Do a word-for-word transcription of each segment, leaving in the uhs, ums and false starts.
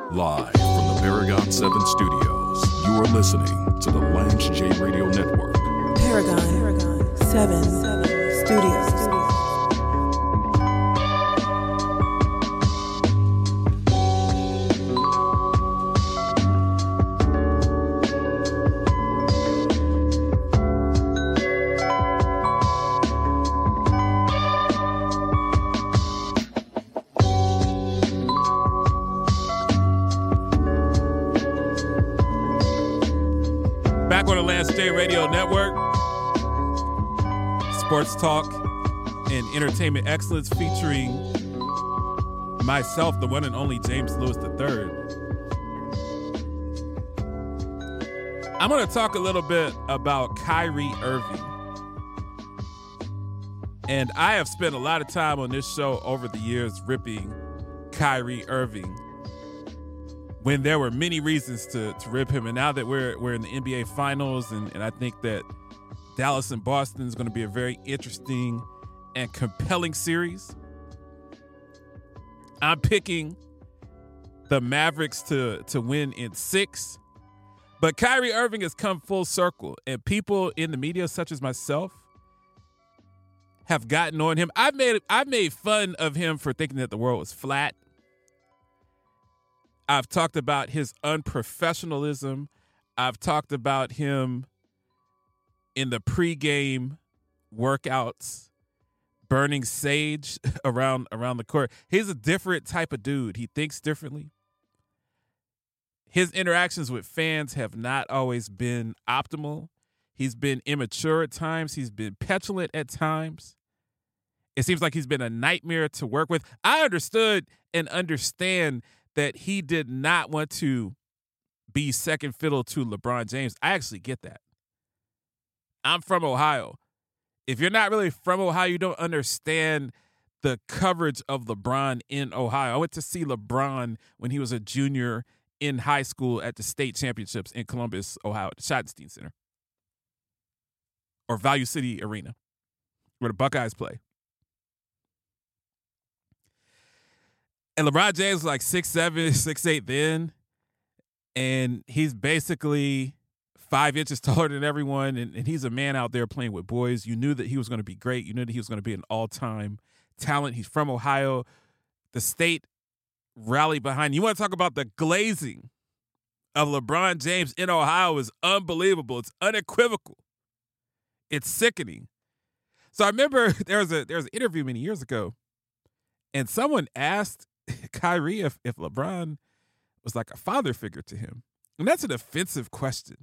Live from the Paragon seven studios, you are listening to the Lance J Radio Network. Paragon, Paragon seven, seven Studios. J Radio Network, sports talk and entertainment excellence featuring myself, the one and only James Lewis the third. I'm going to talk a little bit about Kyrie Irving. And I have spent a lot of time on this show over the years ripping Kyrie Irving when there were many reasons to, to rip him. And now that we're we're in the N B A Finals, and, and I think that Dallas and Boston is going to be a very interesting and compelling series, I'm picking the Mavericks to, to win in six. But Kyrie Irving has come full circle, and people in the media, such as myself, have gotten on him. I've made I've made fun of him for thinking that the world was flat. I've talked about his unprofessionalism. I've talked about him in the pregame workouts, burning sage around around the court. He's a different type of dude. He thinks differently. His interactions with fans have not always been optimal. He's been immature at times. He's been petulant at times. It seems like he's been a nightmare to work with. I understood and understand that he did not want to be second fiddle to LeBron James. I actually get that. I'm from Ohio. If you're not really from Ohio, you don't understand the coverage of LeBron in Ohio. I went to see LeBron when he was a junior in high school at the state championships in Columbus, Ohio, at the Schottenstein Center. Or Value City Arena, where the Buckeyes play. And LeBron James was like six seven, six eight then. And he's basically five inches taller than everyone. And, and he's a man out there playing with boys. You knew that he was going to be great. You knew that he was going to be an all-time talent. He's from Ohio. The state rallied behind. You want to talk about the glazing of LeBron James in Ohio is unbelievable. It's unequivocal. It's sickening. So I remember there was a there was an interview many years ago, and someone asked Kyrie if, if LeBron was like a father figure to him. And that's an offensive question.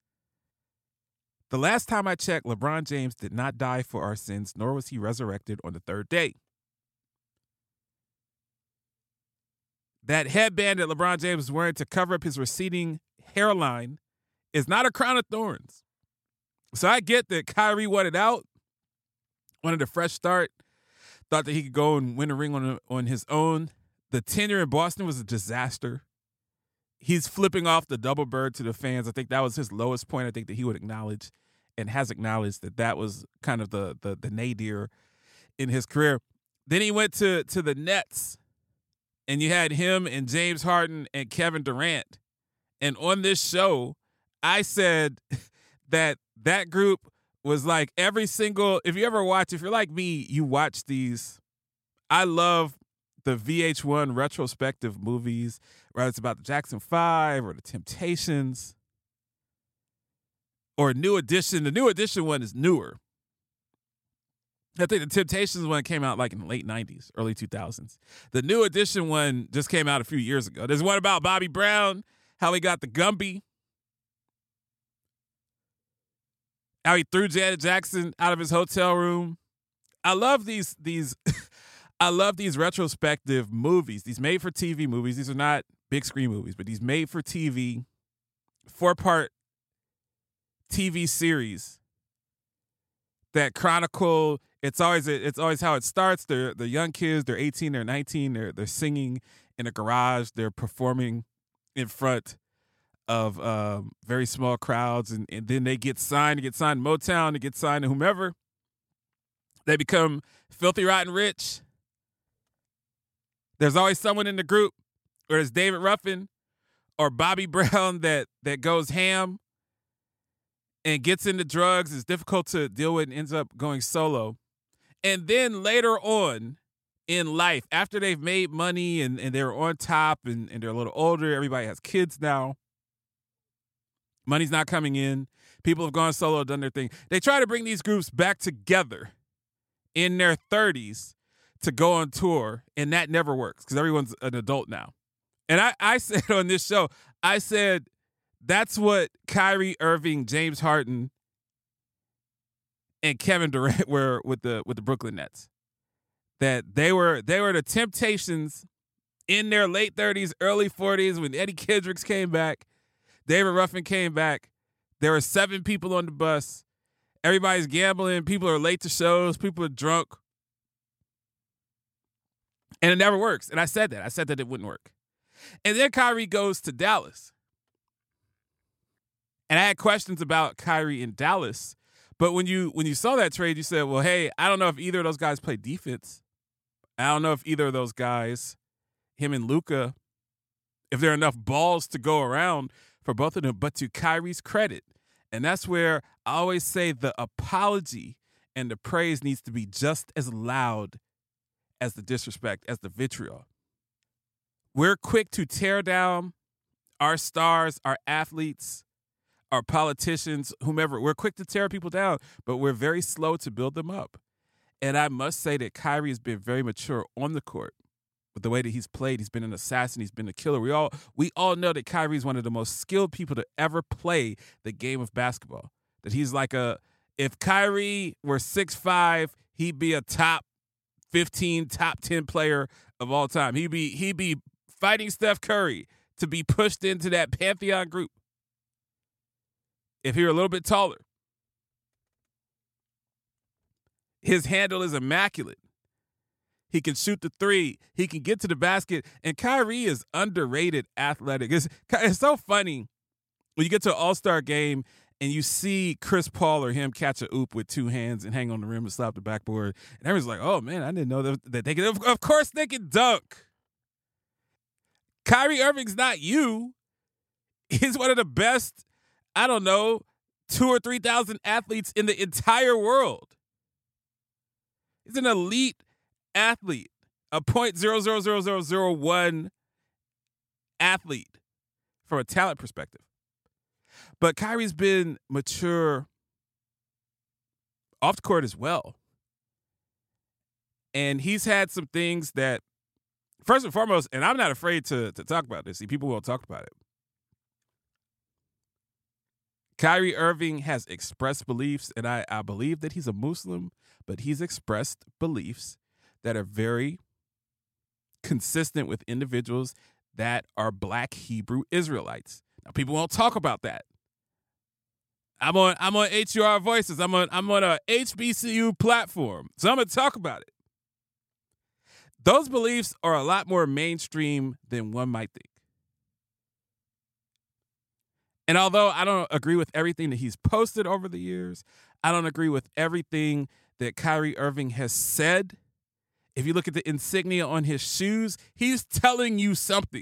The last time I checked, LeBron James did not die for our sins, nor was he resurrected on the third day. That headband that LeBron James was wearing to cover up his receding hairline is not a crown of thorns. So I get that Kyrie wanted out, wanted a fresh start, thought that he could go and win a ring on, on his own. The tenure in Boston was a disaster. He's flipping off the double bird to the fans. I think that was his lowest point. I think that he would acknowledge and has acknowledged that that was kind of the the, the nadir in his career. Then he went to, to the Nets, and you had him and James Harden and Kevin Durant. And on this show, I said that that group was like every single, if you ever watch, if you're like me, you watch these. I love the V H one retrospective movies, whether it's about the Jackson Five or the Temptations or New Edition. The New Edition one is newer. I think the Temptations one came out like in the late nineties, early two thousands. The New Edition one just came out a few years ago. There's one about Bobby Brown, how he got the Gumby, how he threw Janet Jackson out of his hotel room. I love these these I love these retrospective movies, these made-for-T V movies. These are not big screen movies, but these made-for-T V, four-part T V series that chronicle. It's always it's always how it starts. They're the young kids. They're eighteen. They're nineteen. They're they're singing in a garage. They're performing in front of um, very small crowds, and, and then they get signed. They get signed to Motown. They get signed to whomever. They become filthy rotten rich. There's always someone in the group or it's David Ruffin or Bobby Brown that that goes ham and gets into drugs, is difficult to deal with, and ends up going solo. And then later on in life, after they've made money and, and they're on top and, and they're a little older, everybody has kids now, money's not coming in, people have gone solo, done their thing. They try to bring these groups back together in their thirties to go on tour, and that never works because everyone's an adult now. And I, I said on this show, I said, that's what Kyrie Irving, James Harden, and Kevin Durant were with the with the Brooklyn Nets. That they were they were the Temptations in their late thirties, early forties when Eddie Kendricks came back, David Ruffin came back. There were seven people on the bus. Everybody's gambling. People are late to shows. People are drunk. And it never works. And I said that. I said that it wouldn't work. And then Kyrie goes to Dallas. And I had questions about Kyrie in Dallas. But when you when you saw that trade, you said, well, hey, I don't know if either of those guys play defense. I don't know if either of those guys, him and Luka, if there are enough balls to go around for both of them. But to Kyrie's credit, and that's where I always say the apology and the praise needs to be just as loud as the disrespect, as the vitriol. We're quick to tear down our stars, our athletes, our politicians, whomever. We're quick to tear people down, but we're very slow to build them up. And I must say that Kyrie has been very mature on the court with the way that he's played. He's been an assassin. He's been a killer. We all we all know that Kyrie is one of the most skilled people to ever play the game of basketball. That he's like a, if Kyrie were six five, he'd be a top fifteen, top ten player of all time. He'd be he'd be fighting Steph Curry to be pushed into that Pantheon group if he were a little bit taller. His handle is immaculate. He can shoot the three. He can get to the basket. And Kyrie is underrated athletic. It's, it's so funny when you get to an all-star game and you see Chris Paul or him catch a oop with two hands and hang on the rim and slap the backboard. And everyone's like, oh, man, I didn't know that, that they could. Of, of course they can dunk. Kyrie Irving's not you. He's one of the best, I don't know, two or three thousand athletes in the entire world. He's an elite athlete, a point zero zero zero zero zero one athlete from a talent perspective. But Kyrie's been mature off the court as well. And he's had some things that, first and foremost, and I'm not afraid to, to talk about this. See, people will talk about it. Kyrie Irving has expressed beliefs, and I, I believe that he's a Muslim, but he's expressed beliefs that are very consistent with individuals that are Black Hebrew Israelites. Now, people won't talk about that. I'm on I'm on H U R Voices. I'm on I'm on a H B C U platform, so I'm gonna talk about it. Those beliefs are a lot more mainstream than one might think. And although I don't agree with everything that he's posted over the years, I don't agree with everything that Kyrie Irving has said. If you look at the insignia on his shoes, he's telling you something.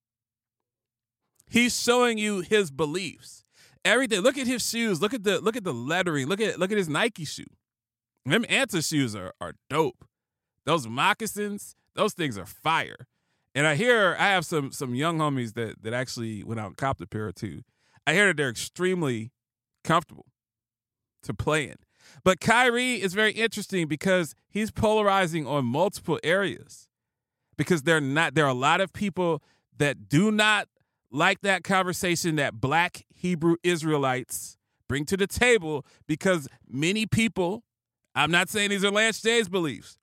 He's showing you his beliefs. Everything. Look at his shoes. Look at the look at the lettering. Look at look at his Nike shoe. Them Anta shoes are are dope. Those moccasins, those things are fire. And I hear I have some some young homies that that actually went out and copped a pair or two. I hear that they're extremely comfortable to play in. But Kyrie is very interesting because he's polarizing on multiple areas. Because they're not, there are a lot of people that do not like that conversation that Black Hebrew Israelites bring to the table, because many people, I'm not saying these are Lance J's beliefs,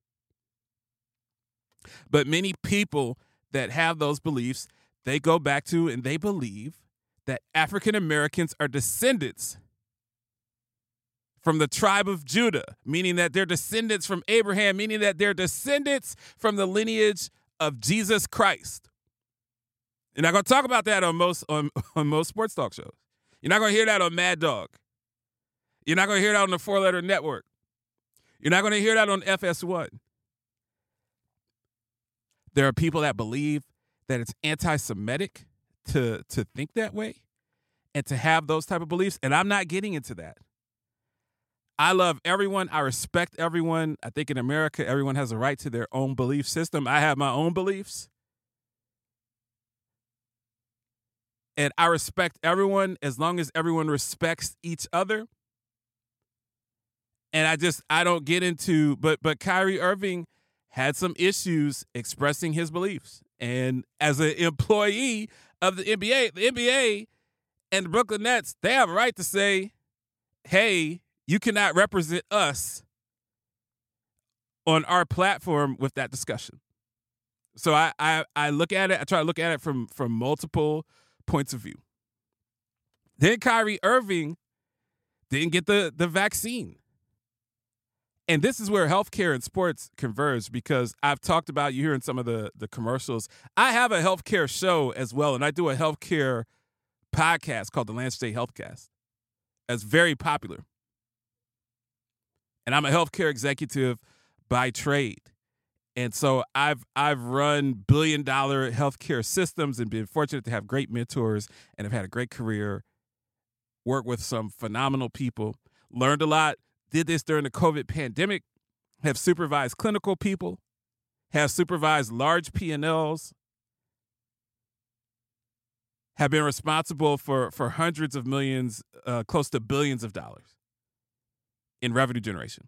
but many people that have those beliefs, they go back to and they believe that African Americans are descendants from the tribe of Judah, meaning that they're descendants from Abraham, meaning that they're descendants from the lineage of Jesus Christ. You're not going to talk about that on most on, on most sports talk shows. You're not going to hear that on Mad Dog. You're not going to hear that on the Four Letter Network. You're not going to hear that on F S one. There are people that believe that it's anti-Semitic to to think that way and to have those type of beliefs. And I'm not getting into that. I love everyone. I respect everyone. I think in America, everyone has a right to their own belief system. I have my own beliefs. And I respect everyone as long as everyone respects each other. And I just, I don't get into, but but Kyrie Irving had some issues expressing his beliefs. And as an employee of the N B A, the N B A and the Brooklyn Nets, they have a right to say, hey, you cannot represent us on our platform with that discussion. So I, I, I look at it, I try to look at it from, from multiple points of view. Then Kyrie Irving didn't get the, the vaccine. And this is where healthcare and sports converge, because I've talked about, you hear in some of the, the commercials, I have a healthcare show as well, and I do a healthcare podcast called the Lance J Healthcast. That's very popular. And I'm a healthcare executive by trade. And so I've I've run billion dollar healthcare systems and been fortunate to have great mentors and have had a great career, worked with some phenomenal people, learned a lot, did this during the COVID pandemic, have supervised clinical people, have supervised large P and Ls, have been responsible for, for hundreds of millions, uh, close to billions of dollars in revenue generation.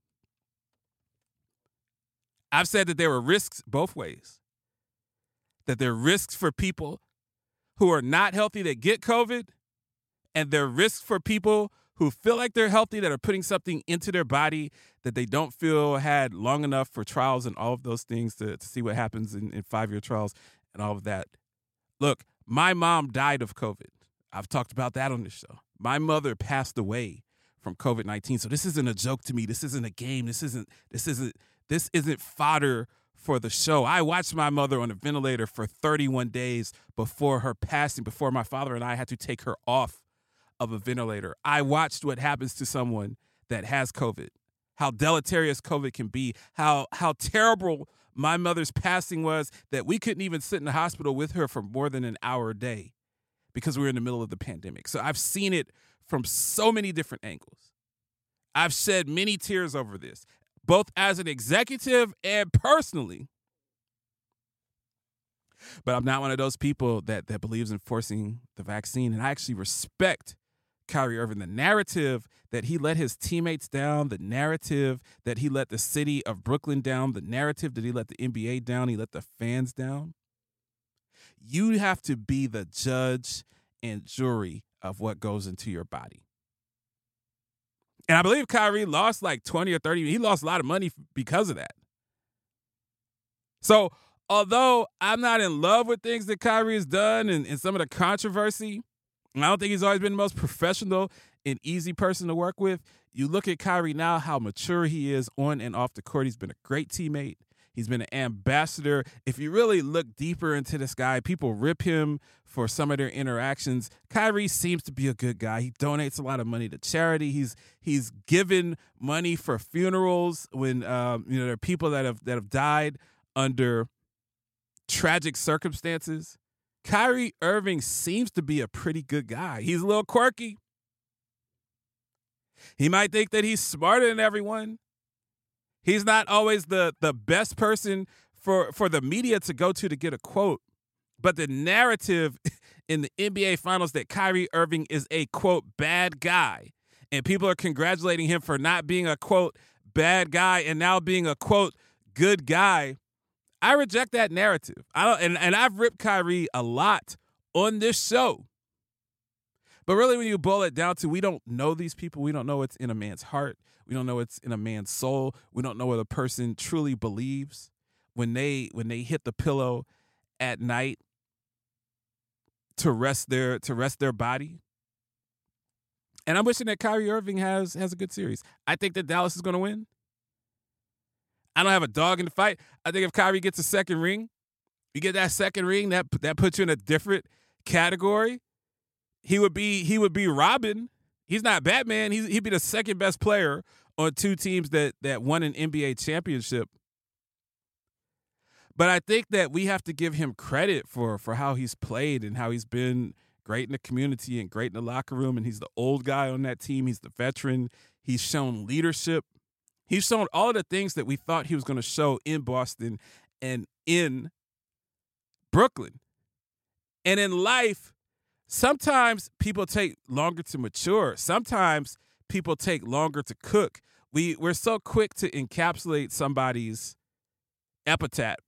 I've said that there were risks both ways, that there are risks for people who are not healthy that get COVID, and there are risks for people who feel like they're healthy that are putting something into their body that they don't feel had long enough for trials and all of those things to, to see what happens in, in five-year trials and all of that. Look, my mom died of COVID. I've talked about that on this show. My mother passed away from COVID nineteen. So this isn't a joke to me. This isn't a game. This isn't, this isn't, this isn't fodder for the show. I watched my mother on a ventilator for thirty-one days before her passing, before my father and I had to take her off of a ventilator. I watched what happens to someone that has COVID, how deleterious COVID can be, how how terrible my mother's passing was, that we couldn't even sit in the hospital with her for more than an hour a day because we were in the middle of the pandemic. So I've seen it from so many different angles. I've shed many tears over this, both as an executive and personally. But I'm not one of those people that that believes in forcing the vaccine. And I actually respect Kyrie Irving, the narrative that he let his teammates down, the narrative that he let the city of Brooklyn down, the narrative that he let the N B A down, he let the fans down. You have to be the judge and jury of what goes into your body. And I believe Kyrie lost like twenty or thirty. He lost a lot of money because of that. So although I'm not in love with things that Kyrie has done and, and some of the controversy, and I don't think he's always been the most professional and easy person to work with, you look at Kyrie now, how mature he is on and off the court. He's been a great teammate. He's been an ambassador. If you really look deeper into this guy, people rip him for some of their interactions. Kyrie seems to be a good guy. He donates a lot of money to charity. He's he's given money for funerals when um, you know there are people that have that have died under tragic circumstances. Kyrie Irving seems to be a pretty good guy. He's a little quirky. He might think that he's smarter than everyone. He's not always the, the best person for, for the media to go to to get a quote. But the narrative in the N B A Finals that Kyrie Irving is a, quote, bad guy, and people are congratulating him for not being a, quote, bad guy and now being a, quote, good guy, I reject that narrative. I don't, and, and I've ripped Kyrie a lot on this show. But really, when you boil it down to, we don't know these people. We don't know what's in a man's heart. We don't know what's in a man's soul. We don't know what a person truly believes when they when they hit the pillow at night to rest their to rest their body. And I'm wishing that Kyrie Irving has has a good series. I think that Dallas is going to win. I don't have a dog in the fight. I think if Kyrie gets a second ring, you get that second ring, that that puts you in a different category. He would be he would be Robin. He's not Batman. He's, he'd be the second best player on two teams that that won an N B A championship. But I think that we have to give him credit for for how he's played and how he's been great in the community and great in the locker room. And he's the old guy on that team. He's the veteran. He's shown leadership. He's shown all of the things that we thought he was going to show in Boston and in Brooklyn. And in life, sometimes people take longer to mature. Sometimes people take longer to cook. We, we're so quick to encapsulate somebody's epitaph.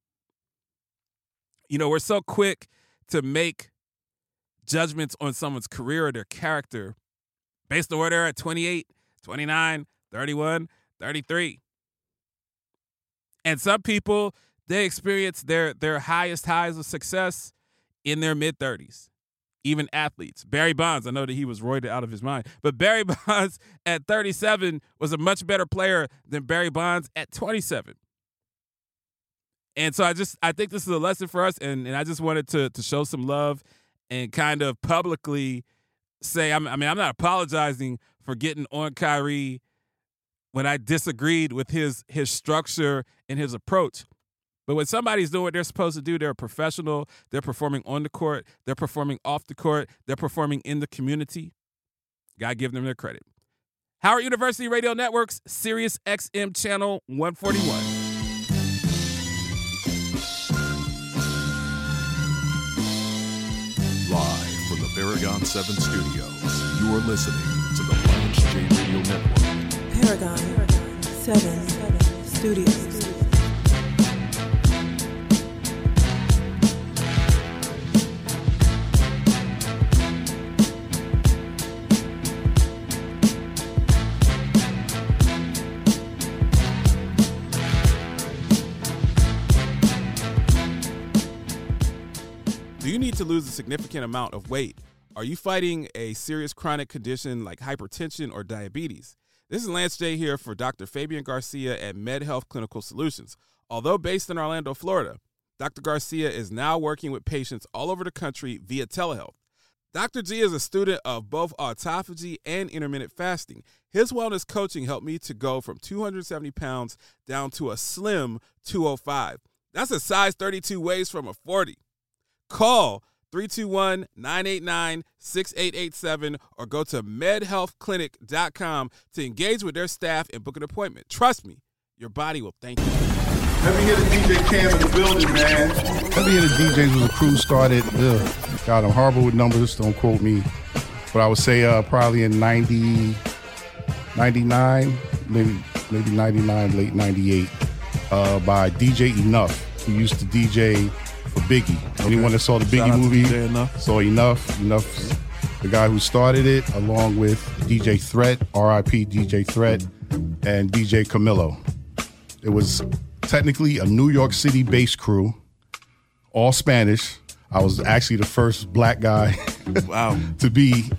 You know, we're so quick to make judgments on someone's career or their character based on where they're at twenty-eight, twenty-nine, thirty-one, thirty-three. And some people, they experience their, their highest highs of success in their mid-thirties. Even athletes. Barry Bonds, I know that he was roided out of his mind, but Barry Bonds at thirty-seven was a much better player than Barry Bonds at twenty-seven. And so I just, I think this is a lesson for us, and, and I just wanted to to show some love and kind of publicly say, I'm, I mean, I'm not apologizing for getting on Kyrie when I disagreed with his his structure and his approach. But when somebody's doing what they're supposed to do, they're a professional, they're performing on the court, they're performing off the court, they're performing in the community. Gotta give them their credit. Howard University Radio Network's Sirius X M Channel one forty-one. Live from the Paragon seven studios, you are listening to the Lance J Radio Network. Paragon seven Studios. Do you need to lose a significant amount of weight? Are you fighting a serious chronic condition like hypertension or diabetes? This is Lance J here for Doctor Fabian Garcia at MedHealth Clinical Solutions. Although based in Orlando, Florida, Doctor Garcia is now working with patients all over the country via telehealth. Doctor G is a student of both autophagy and intermittent fasting. His wellness coaching helped me to go from two hundred seventy pounds down to a slim two oh five. That's a size thirty-two waist from a forty. Call three two one, nine eight nine, six eight eight seven or go to med health clinic dot com to engage with their staff and book an appointment. Trust me, your body will thank you. Let me hear the D J Cam in the building, man. Let me hear the D Js when the crew started. Ugh. God, I'm horrible with numbers, don't quote me. But I would say uh, probably in ninety, ninety-nine, maybe maybe ninety-nine, late ninety-eight, uh, by D J Enough, who used to D J for Biggie. Okay. Anyone that saw the Biggie movie Enough. saw Enough. Enough, the guy who started it, along with D J Threat, R I P D J Threat, and D J Camilo. It was technically a New York City-based crew, all Spanish. I was actually the first black guy Wow. to be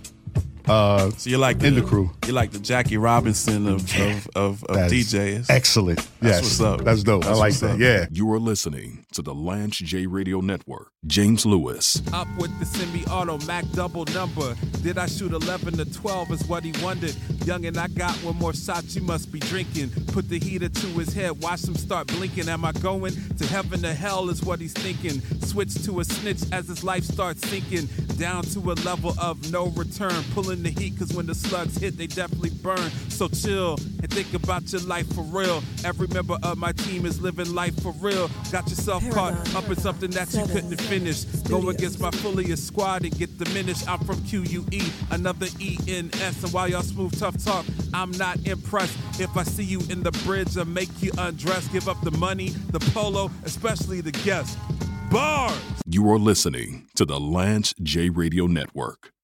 uh, So you're like in the, the crew. You're like the Jackie Robinson of of, of, of That's D Js. Excellent. That's yes. what's up. That's dope. That's I like what's that. up. Yeah. You are listening to the Lance J Radio Network. James Lewis. Up with the semi-auto Mac double number. Did I shoot eleven to twelve is what he wondered. Young and I got one more shot you must be drinking. Put the heater to his head, watch him start blinking. Am I going to heaven or hell is what he's thinking. Switch to a snitch as his life starts sinking. Down to a level of no return. Pulling the heat cause when the slugs hit they definitely burn. So chill and think about your life for real. Every member of my team is living life for real. Got yourself Paragon, caught up in something that you seven, couldn't finish. Go Studios. against my fulliest squad and get diminished. I'm from Q U E, another E N S. And while y'all smooth tough talk, I'm not impressed. If I see you in the bridge, I'll make you undress. Give up the money, the polo, especially the guests. Bars! You are listening to the Lance J Radio Network.